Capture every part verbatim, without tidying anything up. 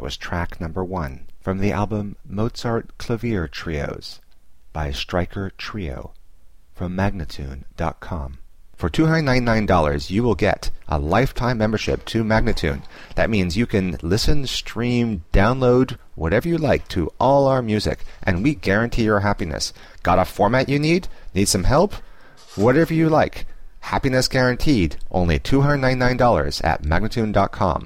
was track number one from the album Mozart Clavier Trios by Stryker Trio from Magnatune dot com. For two hundred ninety-nine dollars, you will get a lifetime membership to Magnatune. That means you can listen, stream, download, whatever you like to all our music, and we guarantee your happiness. Got a format you need? Need some help? Whatever you like. Happiness guaranteed. Only two hundred ninety-nine dollars at Magnatune dot com.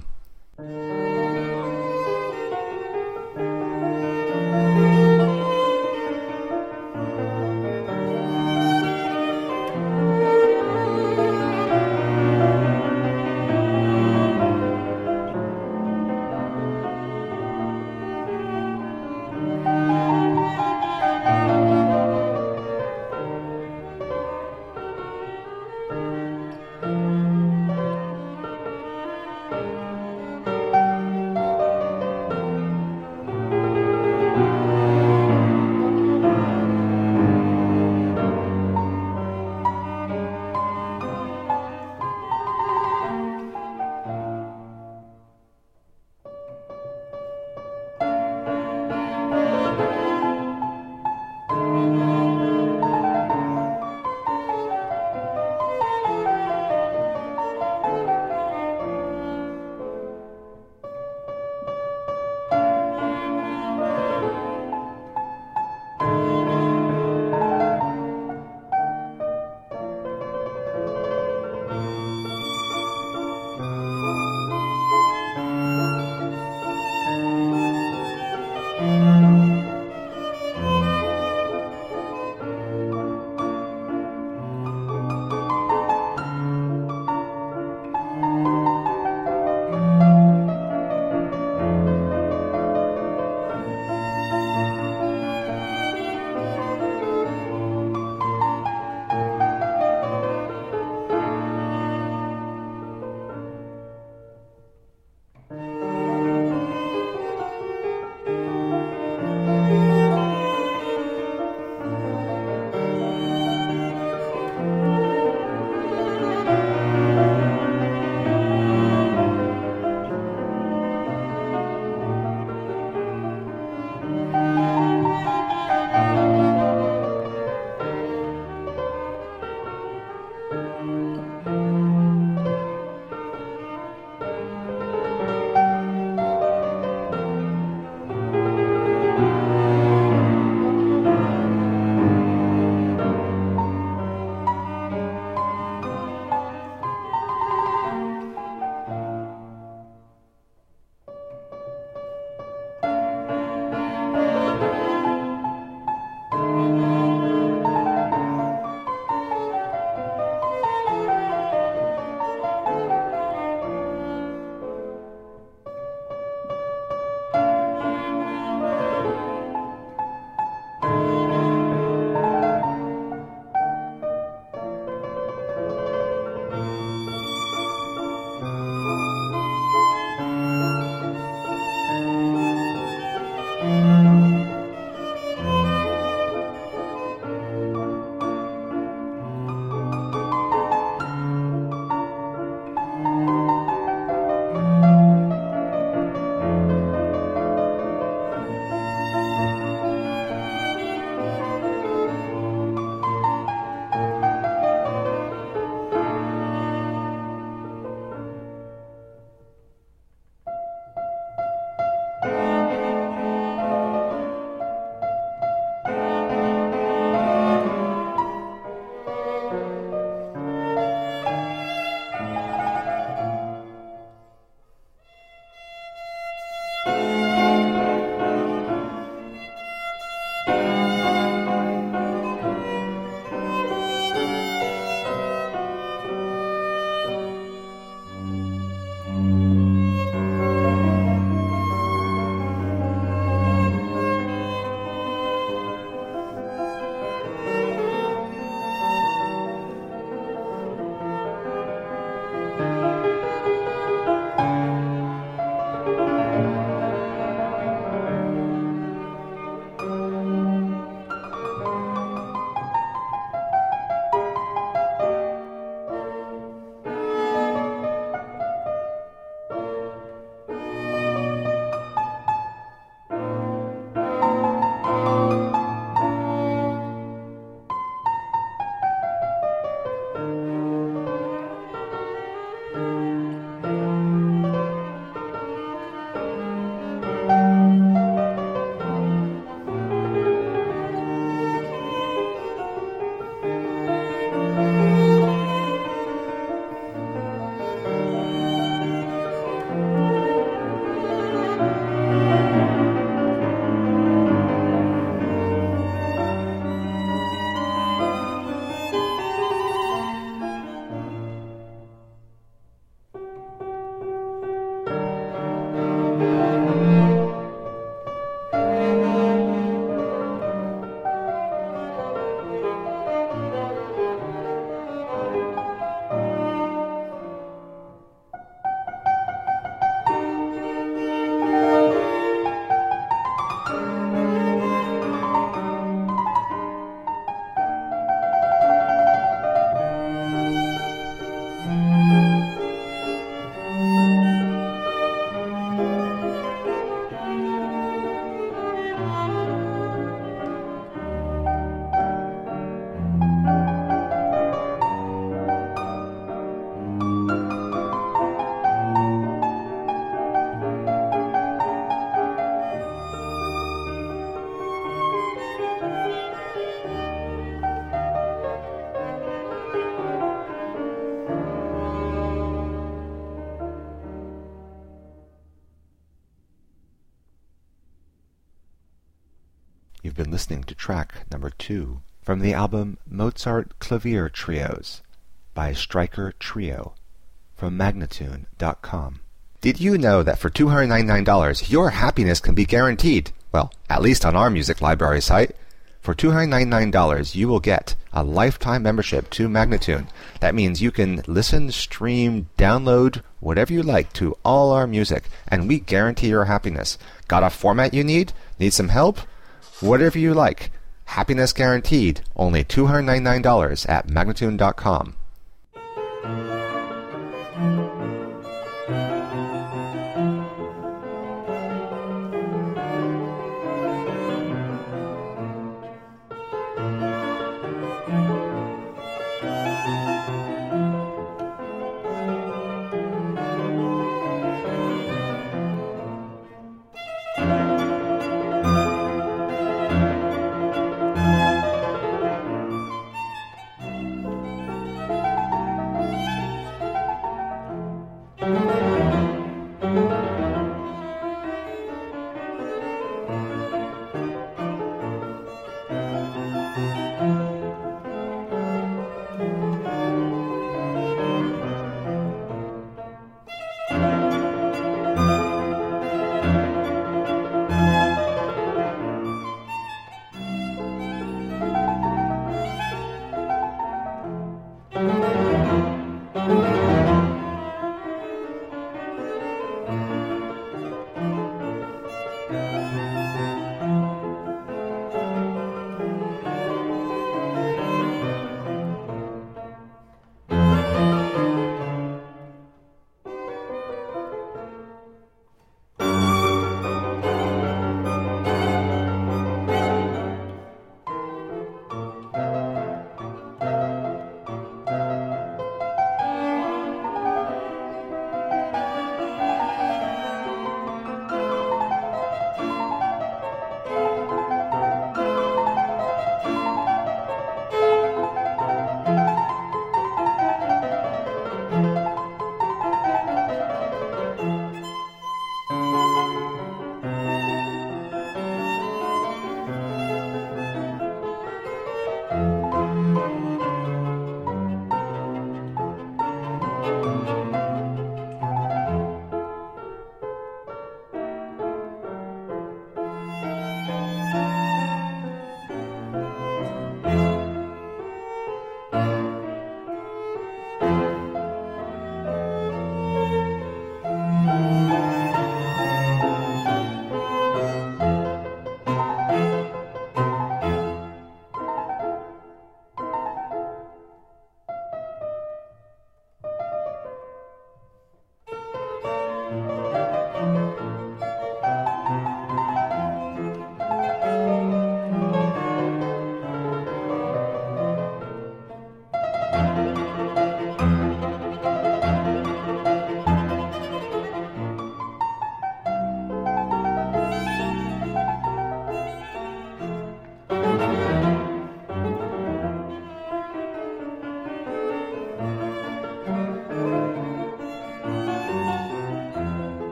You've been listening to track number two from the album Mozart Clavier Trios by Stryker Trio from Magnatune dot com. Did you know that for two hundred ninety-nine dollars your happiness can be guaranteed? Well, at least on our music library site. For two hundred ninety-nine dollars you will get a lifetime membership to Magnatune. That means you can listen, stream, download, whatever you like to all our music, and we guarantee your happiness. Got a format you need? Need some help? Whatever you like. Happiness guaranteed. Only two hundred ninety-nine dollars at Magnatune dot com.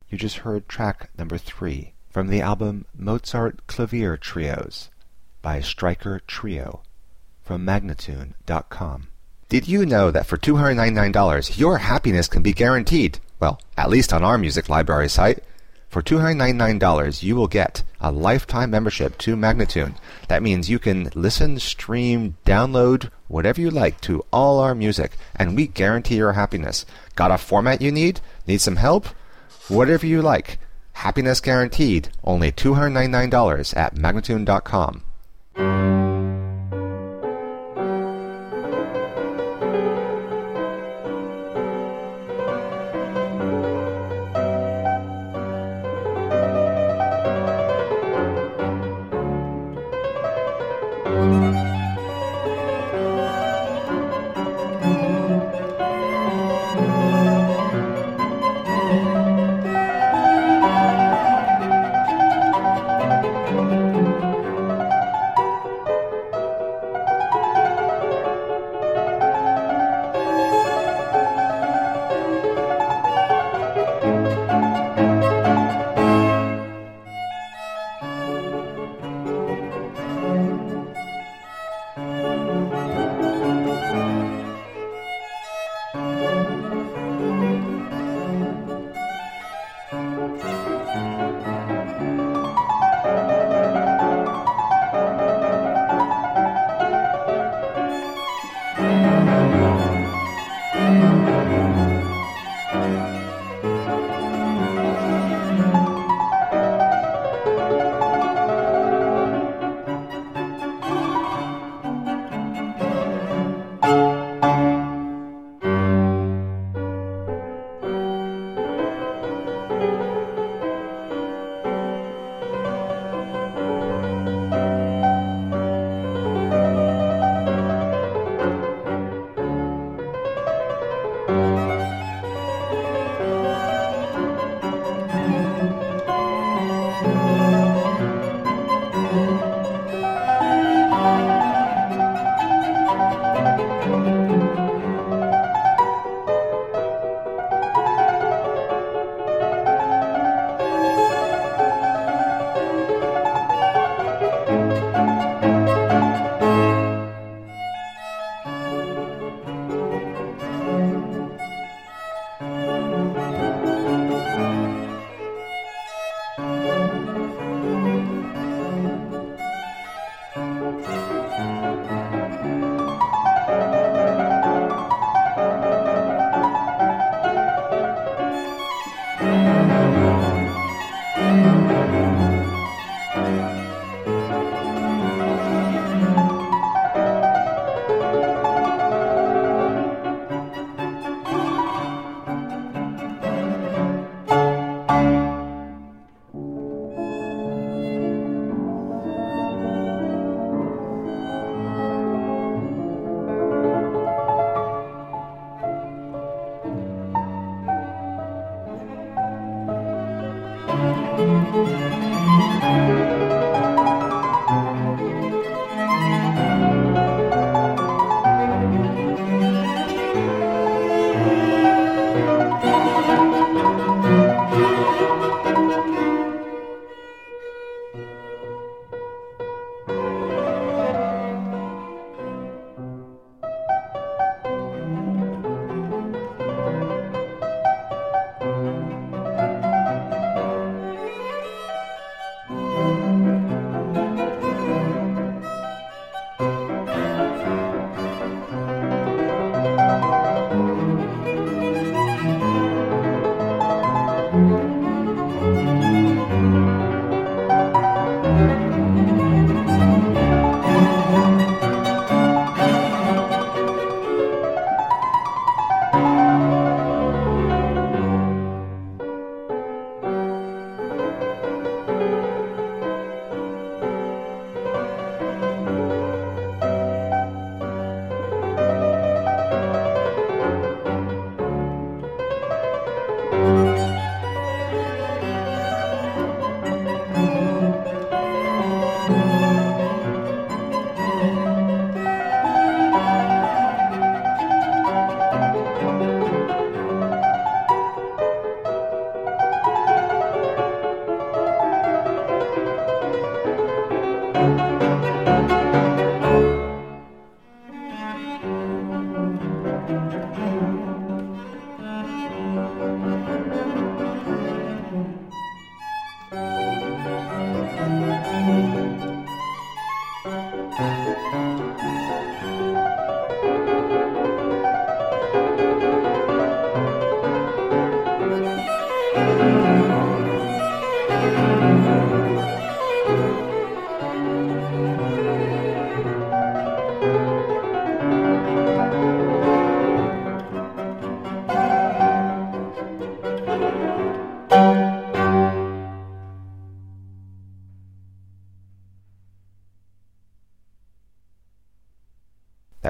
You just heard track number three from the album Mozart Clavier Trios by Stryker Trio from Magnatune dot com. Did you know that for two hundred ninety-nine dollars your happiness can be guaranteed? Well, at least on our music library site. For two hundred ninety-nine dollars you will get a lifetime membership to Magnatune. That means you can listen, stream, download, whatever you like to all our music, and we guarantee your happiness. Got a format you need? Need some help? Whatever you like. Happiness guaranteed. Only two hundred ninety-nine dollars at Magnatune dot com.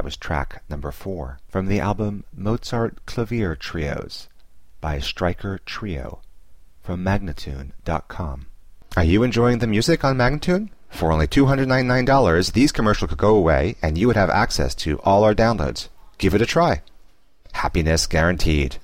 was track number four from the album Mozart Clavier Trios by Stryker Trio from Magnatune dot com. Are you enjoying the music on Magnatune? For only two hundred ninety-nine dollars, these commercials could go away and you would have access to all our downloads. Give it a try. Happiness guaranteed.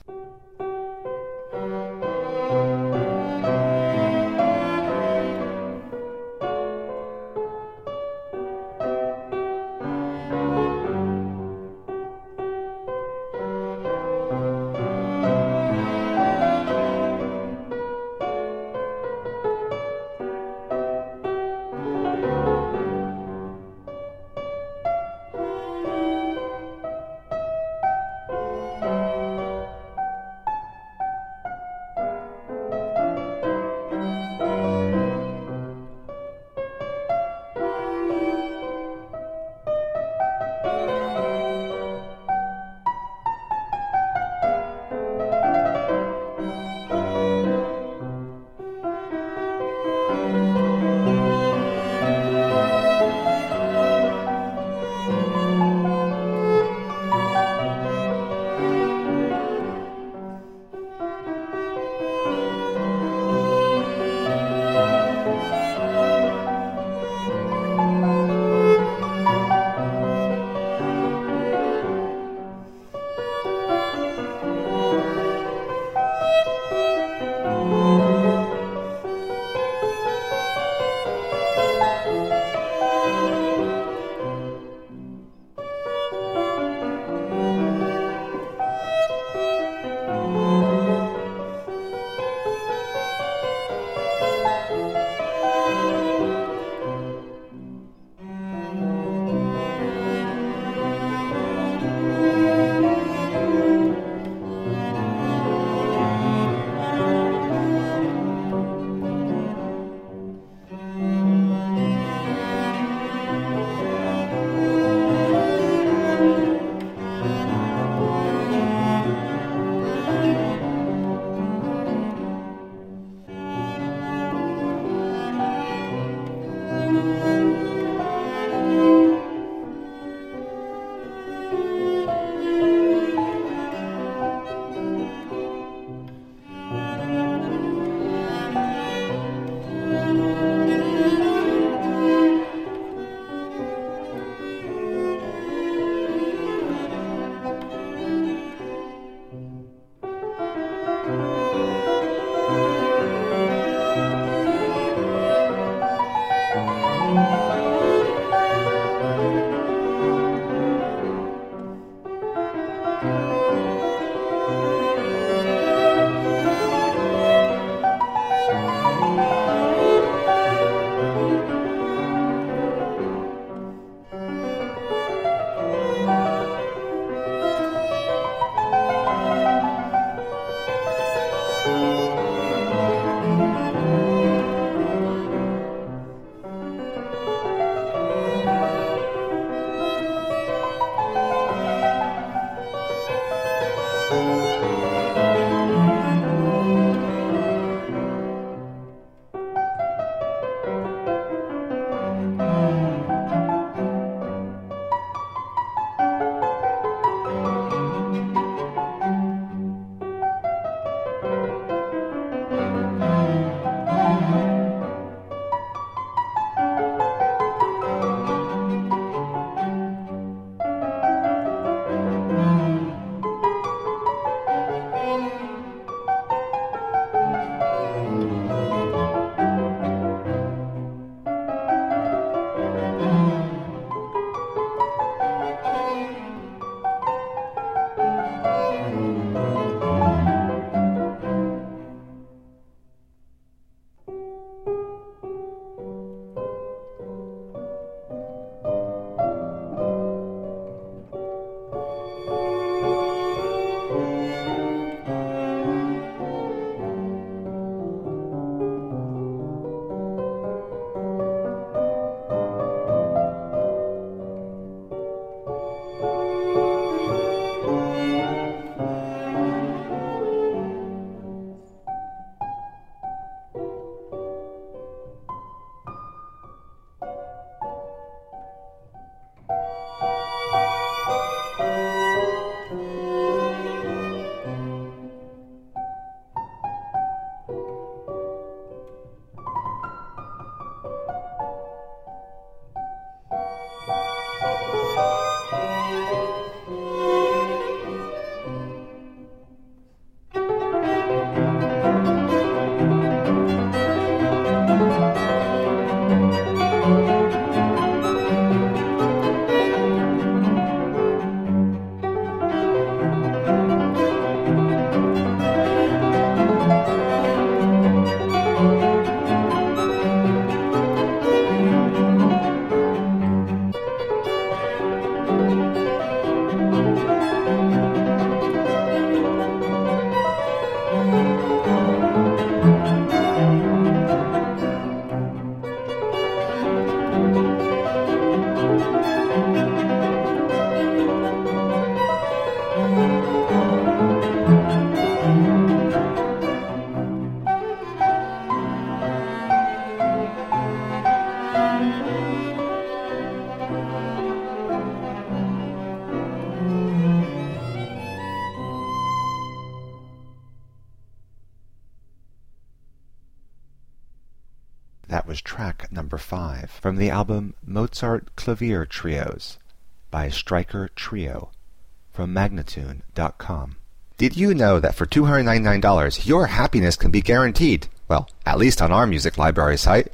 That was track number five from the album Mozart Clavier Trios by Stryker Trio from Magnatune dot com. Did you know that for two hundred ninety-nine dollars your happiness can be guaranteed? Well, at least on our music library site.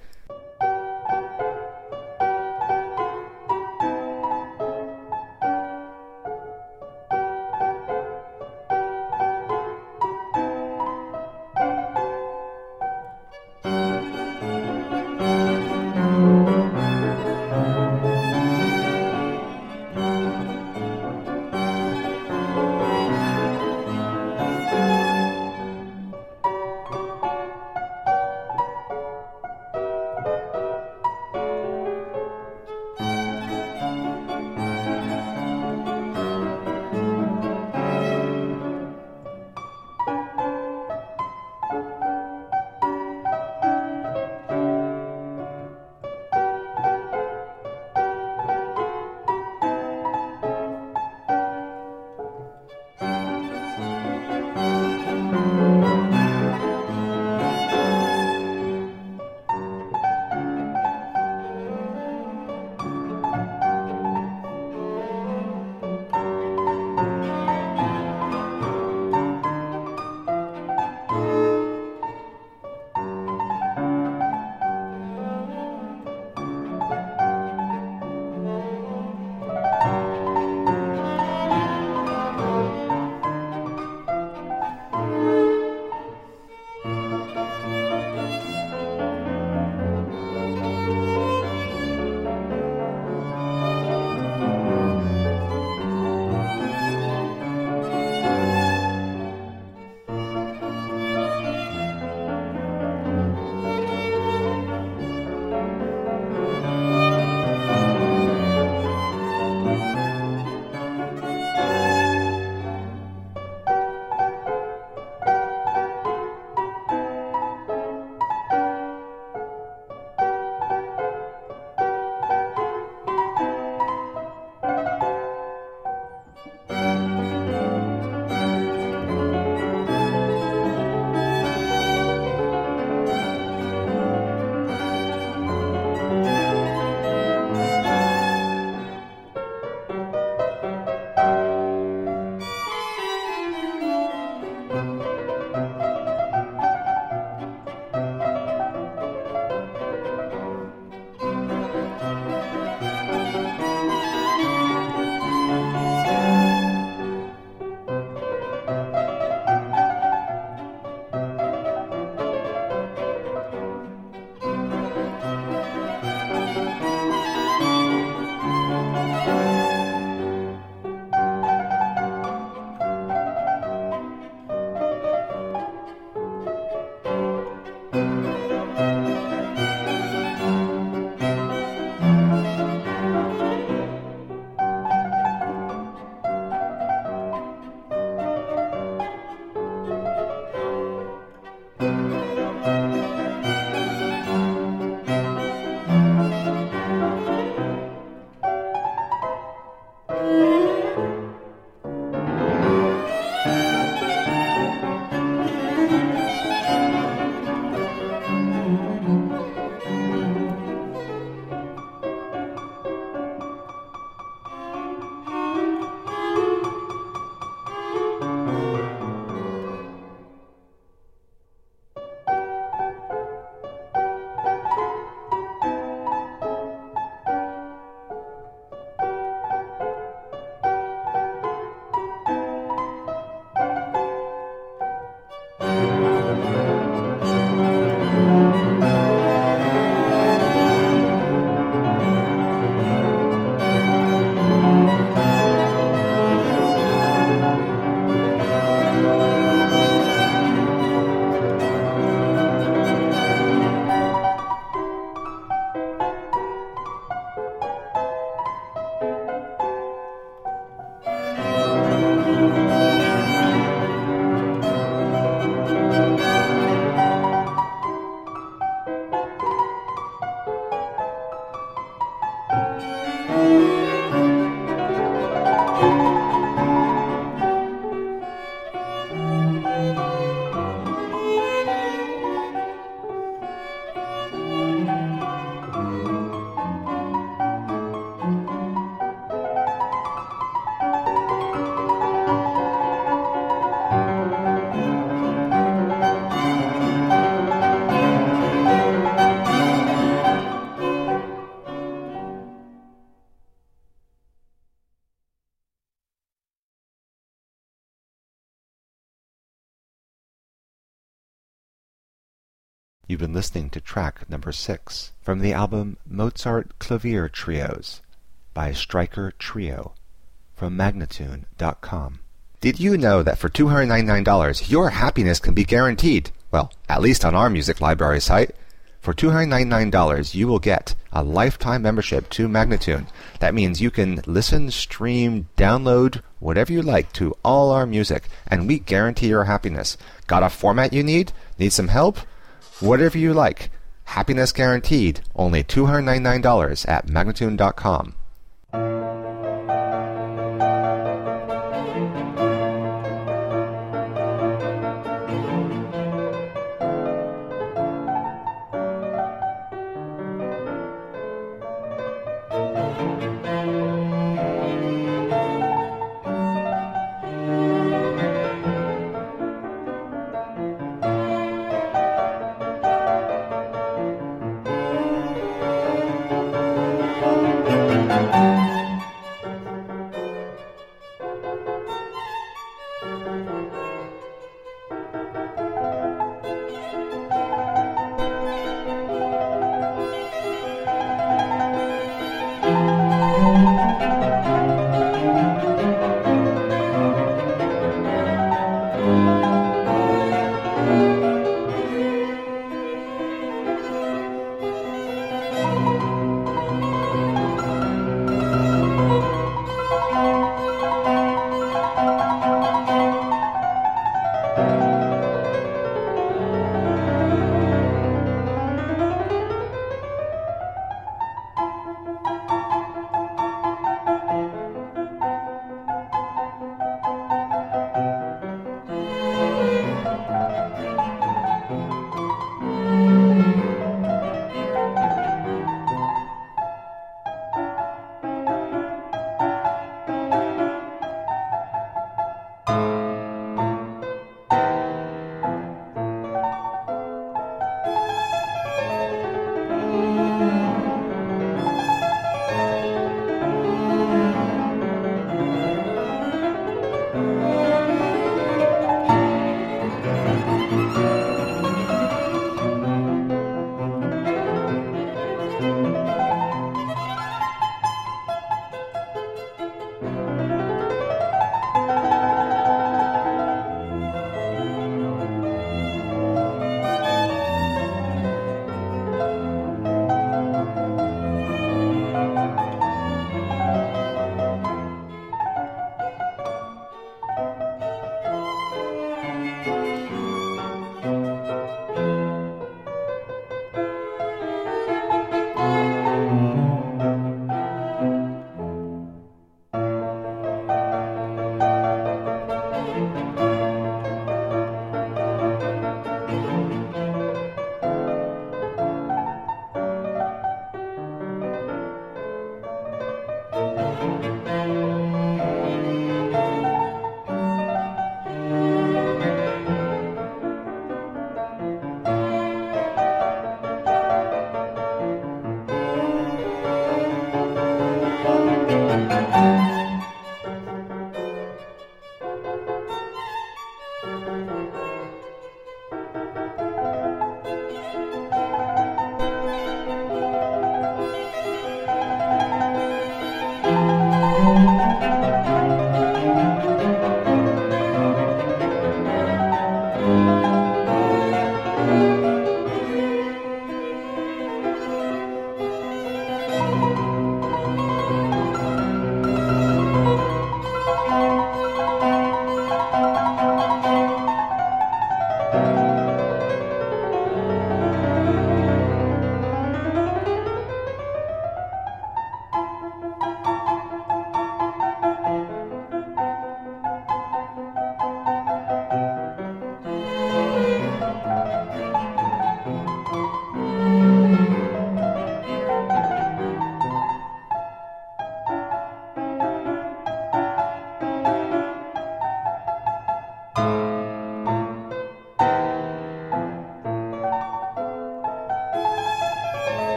You've been listening to track number six from the album Mozart Clavier Trios by Stryker Trio from Magnatune dot com. Did you know that for two hundred ninety-nine dollars your happiness can be guaranteed? Well, at least on our music library site. For two hundred ninety-nine dollars you will get a lifetime membership to Magnatune. That means you can listen, stream, download, whatever you like to all our music, and we guarantee your happiness. Got a format you need? Need some help? Whatever you like. Happiness guaranteed. Only two hundred ninety-nine dollars at Magnatune dot com.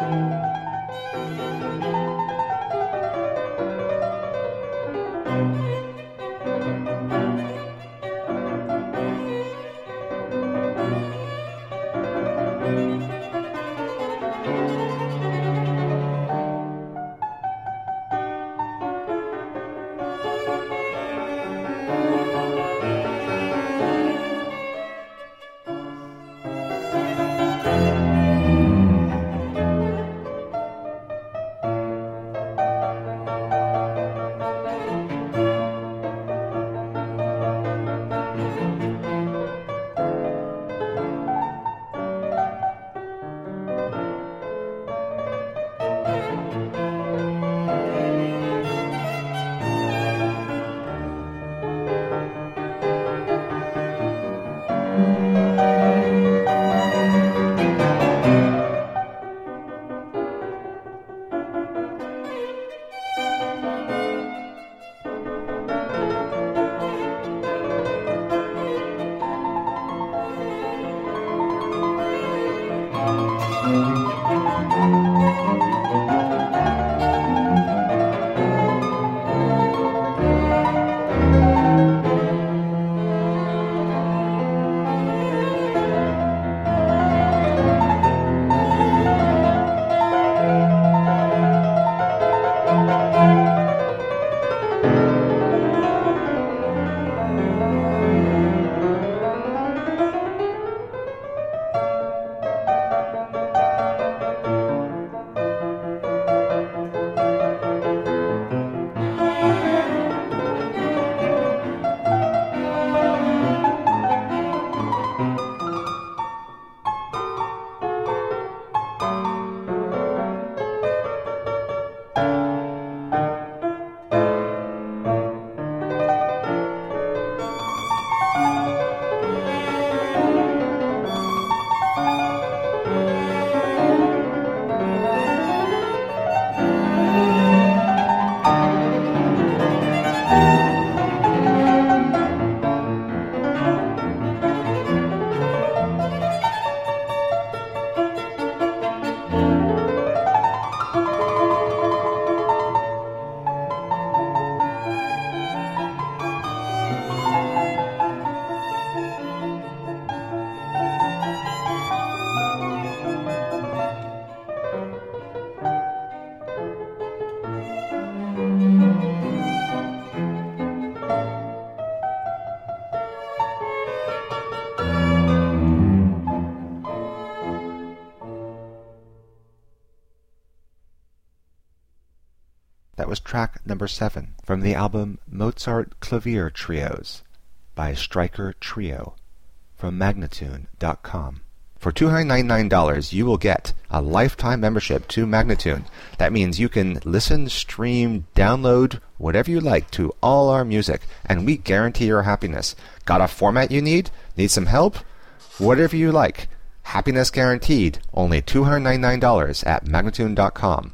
That was track number seven from the album Mozart Clavier Trios by Streicher Trio from Magnatune dot com. For two hundred ninety-nine dollars, you will get a lifetime membership to Magnatune. That means you can listen, stream, download, whatever you like to all our music, and we guarantee your happiness. Got a format you need? Need some help? Whatever you like. Happiness guaranteed. Only two hundred ninety-nine dollars at Magnatune dot com.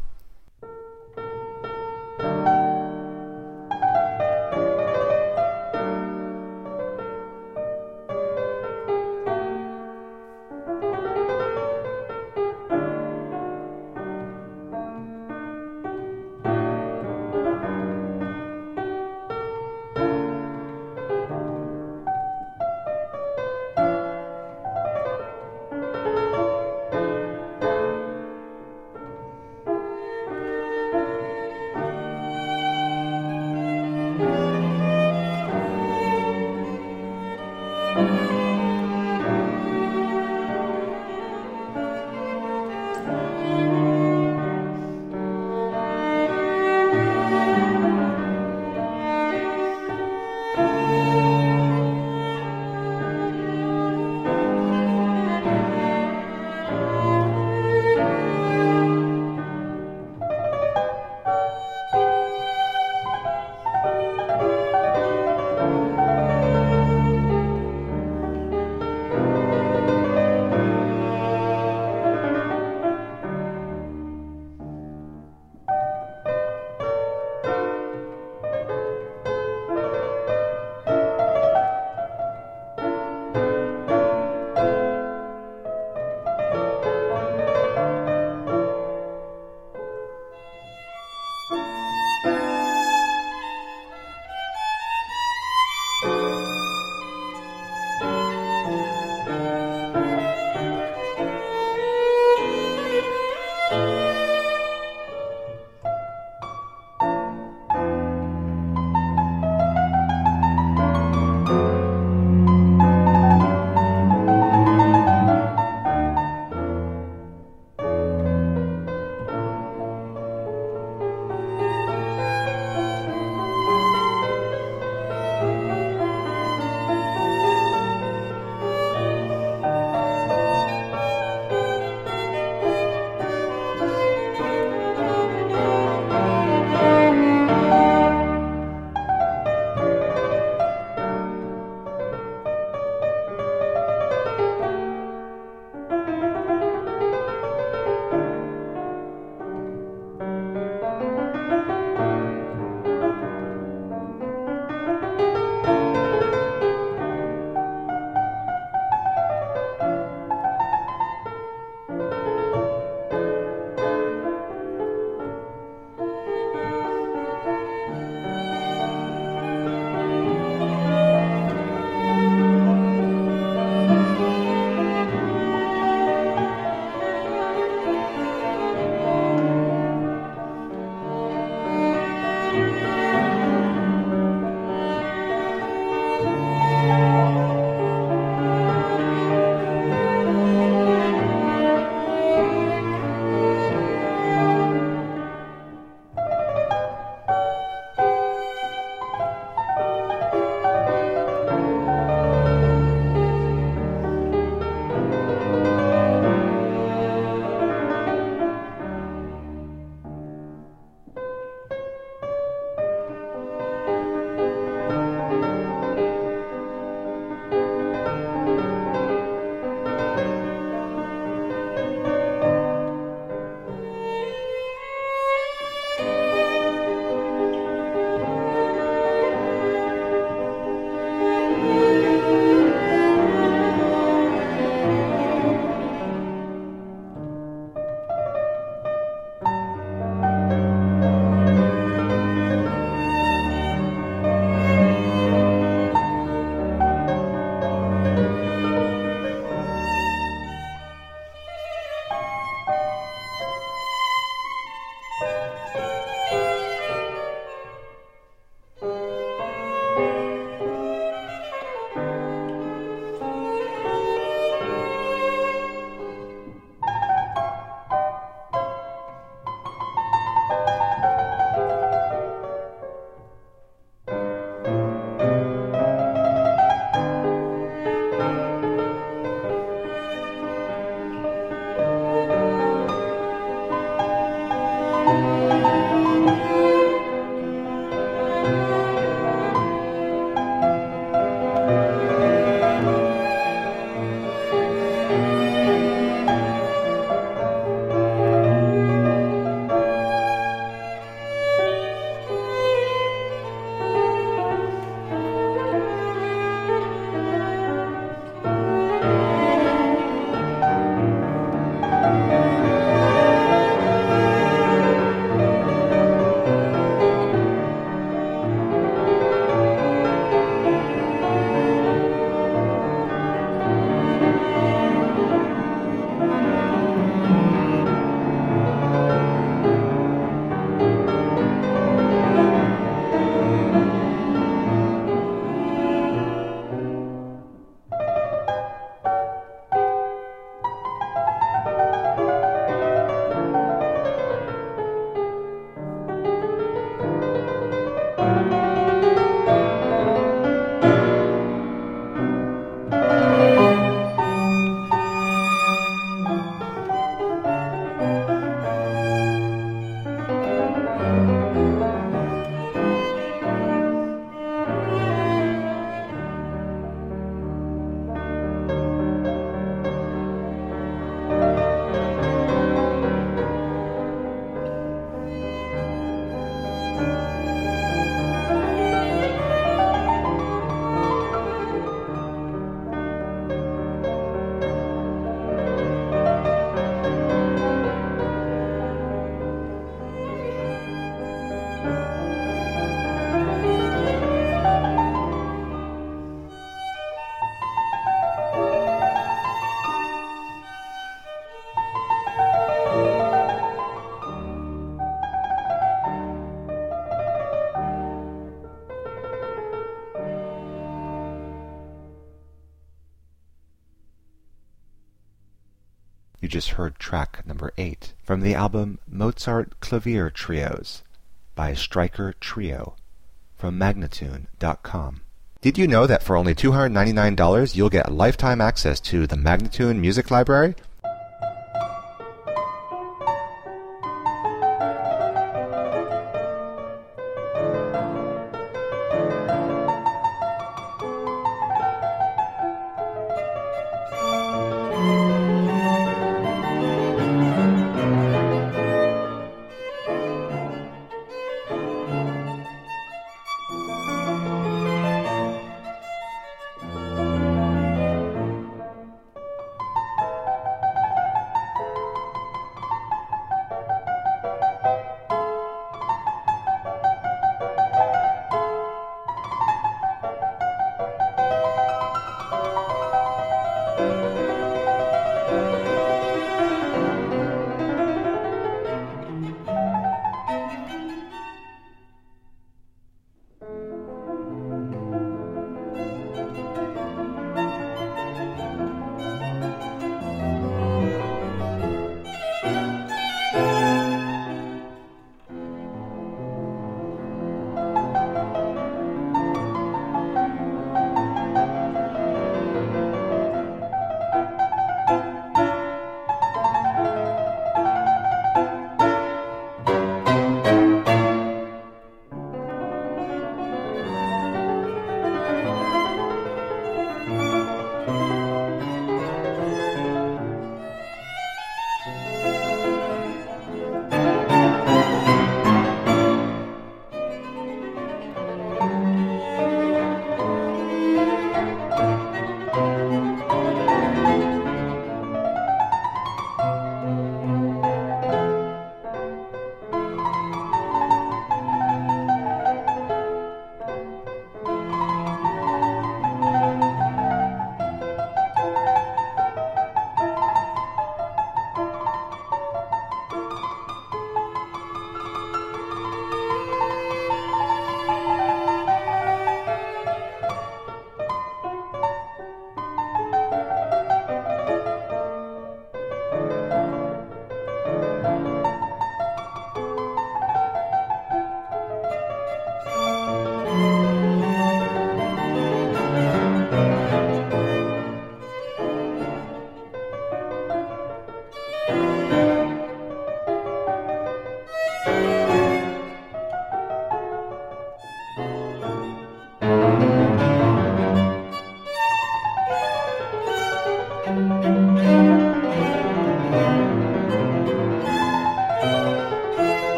You just heard track number eight from the album Mozart Clavier Trios by Stryker Trio from Magnatune dot com. Did you know that for only two hundred ninety-nine dollars you'll get lifetime access to the Magnatune Music Library?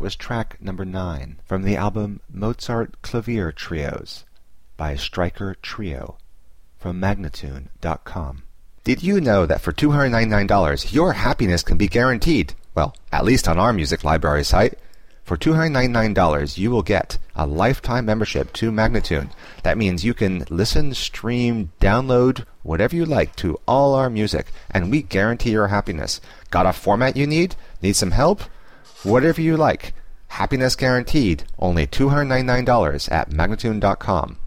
That was track number nine from the album Mozart Clavier Trios by Stryker Trio from Magnatune dot com. Did you know that for two hundred ninety-nine dollars your happiness can be guaranteed? Well, at least on our music library site. For two hundred ninety-nine dollars you will get a lifetime membership to Magnatune. That means you can listen, stream, download, whatever you like to all our music, and we guarantee your happiness. Got a format you need? Need some help? Whatever you like. Happiness guaranteed. Only two hundred ninety-nine dollars at Magnatune dot com.